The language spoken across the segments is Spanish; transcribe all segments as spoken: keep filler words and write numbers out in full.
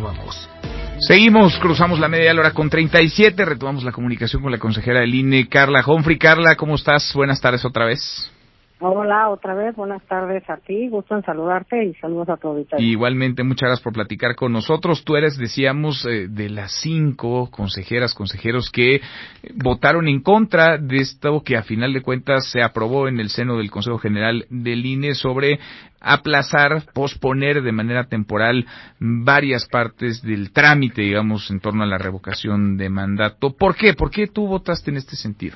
Continuamos. Seguimos, cruzamos la media hora con treinta y siete, retomamos la comunicación con la consejera del I N E, Carla Humphrey. Carla, ¿cómo estás? Buenas tardes otra vez. Hola, otra vez, buenas tardes a ti, gusto en saludarte y saludos a tu auditorio. Igualmente, muchas gracias por platicar con nosotros. Tú eres, decíamos, eh, de las cinco consejeras, consejeros que eh, votaron en contra de esto que a final de cuentas se aprobó en el seno del Consejo General del I N E sobre aplazar, posponer de manera temporal varias partes del trámite, digamos, en torno a la revocación de mandato. ¿Por qué? ¿Por qué tú votaste en este sentido?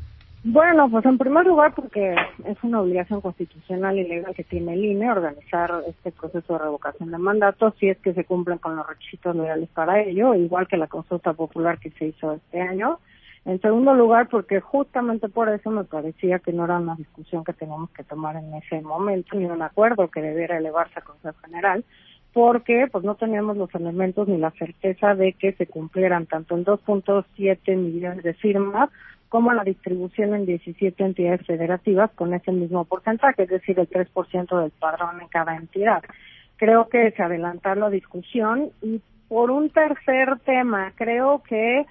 Bueno, pues en primer lugar porque es una obligación constitucional y legal que tiene el I N E organizar este proceso de revocación de mandato si es que se cumplen con los requisitos legales para ello, igual que la consulta popular que se hizo este año. En segundo lugar, porque justamente por eso me parecía que no era una discusión que teníamos que tomar en ese momento, ni un acuerdo que debiera elevarse a Consejo General, porque pues no teníamos los elementos ni la certeza de que se cumplieran tanto el dos punto siete millones de firmas como la distribución en diecisiete entidades federativas con ese mismo porcentaje, es decir, el tres por ciento del padrón en cada entidad. Creo que se adelantar la discusión. Y por un tercer tema, creo que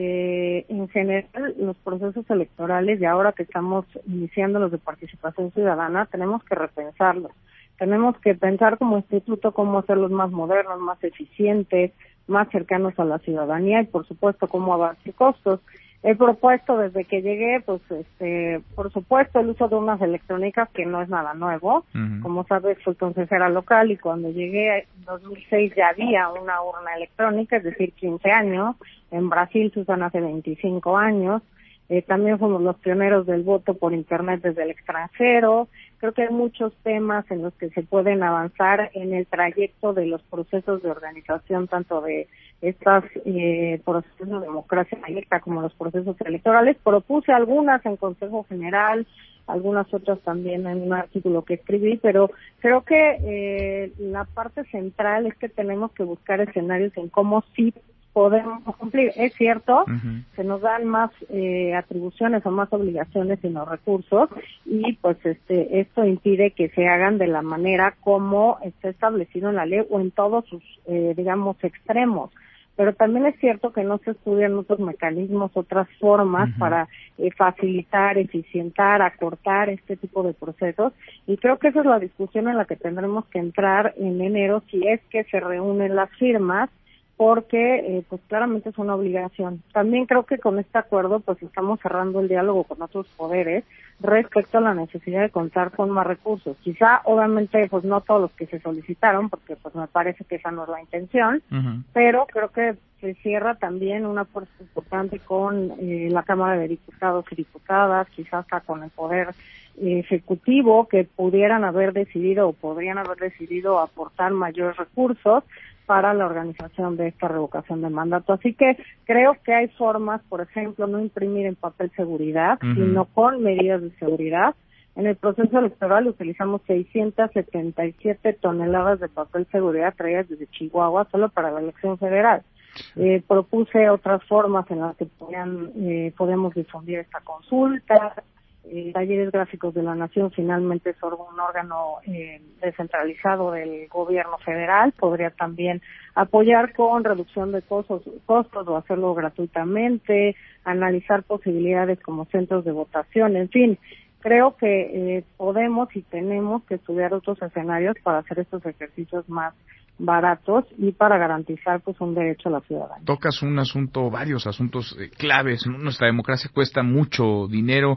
eh, en general los procesos electorales, y ahora que estamos iniciando los de participación ciudadana, tenemos que repensarlos. Tenemos que pensar como instituto cómo hacerlos más modernos, más eficientes, más cercanos a la ciudadanía y, por supuesto, cómo abatir costos. He propuesto desde que llegué, pues, este, por supuesto, el uso de unas electrónicas, que no es nada nuevo. Uh-huh. Como sabes, soy consejera local y cuando llegué en dos mil seis ya había una urna electrónica, es decir, quince años. En Brasil se usan hace veinticinco años. Eh, también fuimos los pioneros del voto por Internet desde el extranjero. Creo que hay muchos temas en los que se pueden avanzar en el trayecto de los procesos de organización, tanto de estas eh, procesos de democracia directa como los procesos electorales. Propuse algunas en Consejo General, algunas otras también en un artículo que escribí, pero creo que eh, la parte central es que tenemos que buscar escenarios en cómo sí podemos cumplir. Es cierto, uh-huh. se nos dan más eh, atribuciones o más obligaciones en los recursos y pues este esto impide que se hagan de la manera como está establecido en la ley o en todos sus, eh, digamos, extremos. Pero también es cierto que no se estudian otros mecanismos, otras formas uh-huh. para eh, facilitar, eficientar, acortar este tipo de procesos. Y creo que esa es la discusión en la que tendremos que entrar en enero si es que se reúnen las firmas, porque eh, pues claramente es una obligación. También creo que con este acuerdo pues estamos cerrando el diálogo con otros poderes respecto a la necesidad de contar con más recursos. Quizá, obviamente, pues no todos los que se solicitaron, porque pues me parece que esa no es la intención, uh-huh. pero creo que se cierra también una fuerza importante con eh, la Cámara de Diputados y Diputadas, quizás hasta con el Poder Ejecutivo, que pudieran haber decidido o podrían haber decidido aportar mayores recursos para la organización de esta revocación de mandato. Así que creo que hay formas, por ejemplo, no imprimir en papel seguridad, uh-huh. sino con medidas de seguridad. En el proceso electoral utilizamos seiscientas setenta y siete toneladas de papel seguridad traídas desde Chihuahua solo para la elección federal. Eh, propuse otras formas en las que podían, eh, podemos difundir esta consulta. Eh, talleres gráficos de la Nación finalmente es un órgano eh, descentralizado del gobierno federal, podría también apoyar con reducción de costos, costos o hacerlo gratuitamente, analizar posibilidades como centros de votación, en fin. Creo que eh, podemos y tenemos que estudiar otros escenarios para hacer estos ejercicios más baratos y para garantizar pues un derecho a la ciudadanía. Tocas un asunto, varios asuntos eh, claves. Nuestra democracia cuesta mucho dinero,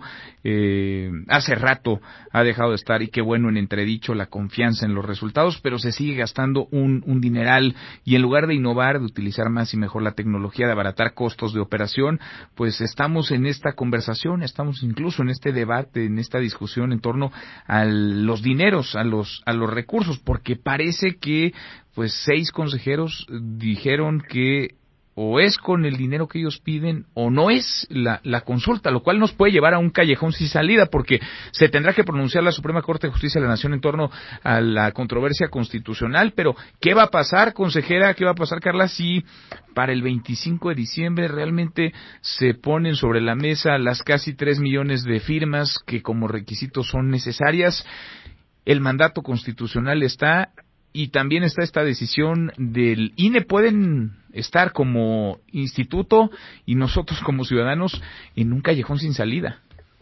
eh, hace rato ha dejado de estar, y qué bueno, en entredicho la confianza en los resultados, pero se sigue gastando un, un dineral, y en lugar de innovar, de utilizar más y mejor la tecnología, de abaratar costos de operación, pues estamos en esta conversación, estamos incluso en este debate, en esta discusión en torno a los dineros, a los, a los recursos, porque parece que pues seis consejeros dijeron que o es con el dinero que ellos piden o no es la, la consulta, lo cual nos puede llevar a un callejón sin salida, porque se tendrá que pronunciar la Suprema Corte de Justicia de la Nación en torno a la controversia constitucional. Pero ¿qué va a pasar, consejera? ¿Qué va a pasar, Carla, si para el veinticinco de diciembre realmente se ponen sobre la mesa las casi tres millones de firmas que como requisitos son necesarias? El mandato constitucional está y también está esta decisión del I N E. Pueden estar como instituto y nosotros como ciudadanos en un callejón sin salida.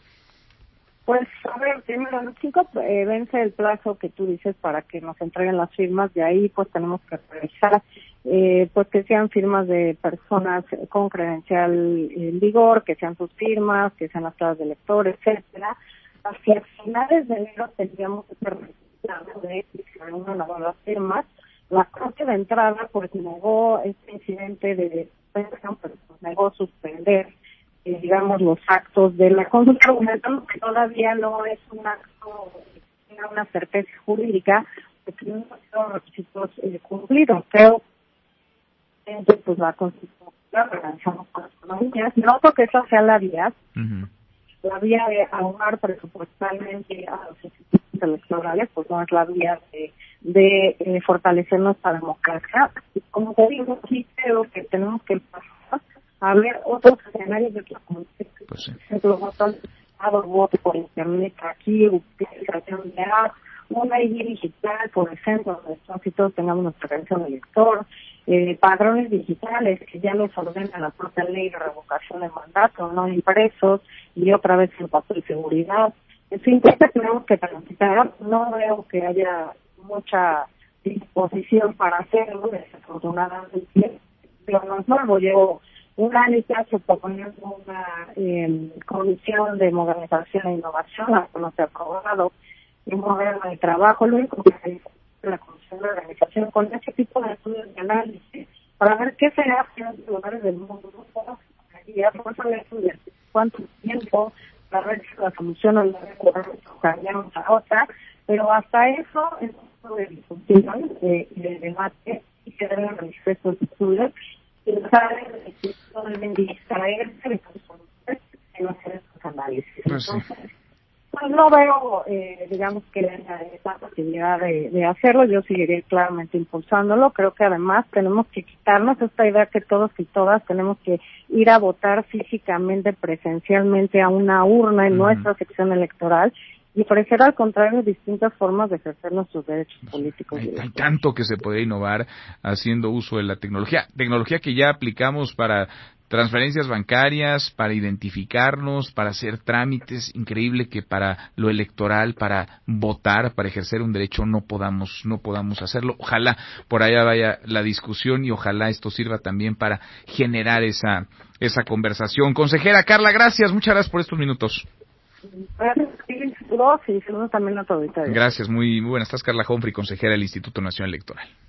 Pues, a ver, primero, el cinco eh, vence el plazo que tú dices para que nos entreguen las firmas. De ahí, pues, tenemos que revisar, eh, pues, que sean firmas de personas con credencial en vigor, que sean sus firmas, que sean las claves de lector, etcétera. Hacia finales de enero tendríamos que revisar de que se reúnan las firmas. La Corte de entrada, pues, negó este incidente de suspensión, pero pues, negó suspender Eh, digamos, los actos de la consulta, argumentando que todavía no es un acto que tenga una certeza jurídica, porque no han sido requisitos eh, cumplidos. Creo que pues la constitución la organizamos con las economías. No creo que esa sea la vía, Uh-huh. la vía de ahogar presupuestalmente a los institutos electorales, pues no es la vía de, de eh, fortalecer nuestra democracia. Y como te digo, sí creo que tenemos que pasar a ver otros escenarios de otros contextos. Pues sí. Por ejemplo, voto voto por internet aquí, utilización de apps, una I D digital, por ejemplo, donde todos y todos tengamos nuestra credencial de lector, eh, padrones digitales que ya los ordena la propia ley de revocación de mandato, no impresos, y otra vez el paso de seguridad. En fin, creo que tenemos que transitar. No veo que haya mucha disposición para hacerlo, desafortunadamente. Pero no es nuevo, llevo un año y cacho proponiendo una eh, comisión de modernización e innovación, la que no se ha aprobado, un modelo de trabajo. Lo único que se hizo es la comisión de organización con ese tipo de estudios de análisis para ver qué se hace en otros lugares del mundo, y a estudiar cuánto tiempo para ver si la solución no la cambiamos a otra, pero hasta eso es un de discusión y de debate y se deben realizar estos estudios. Y saber que no deben distraerse de soluciones en hacer estos análisis. Pues sí. Entonces, pues no veo, eh, digamos, que haya esa posibilidad de, de hacerlo. Yo seguiré claramente impulsándolo. Creo que además tenemos que quitarnos esta idea que todos y todas tenemos que ir a votar físicamente, presencialmente a una urna en uh-huh. nuestra sección electoral, y ofrecer al contrario distintas formas de ejercer nuestros derechos políticos. Hay, hay tanto que se puede innovar haciendo uso de la tecnología, tecnología que ya aplicamos para transferencias bancarias, para identificarnos, para hacer trámites. Increíble que para lo electoral, para votar, para ejercer un derecho no podamos, no podamos hacerlo. Ojalá por allá vaya la discusión y ojalá esto sirva también para generar esa, esa conversación. Consejera Carla, gracias, muchas gracias por estos minutos. Y saludos también a tu auditorio. Gracias, muy, muy buenas. Estás Carla Humphrey, consejera del Instituto Nacional Electoral.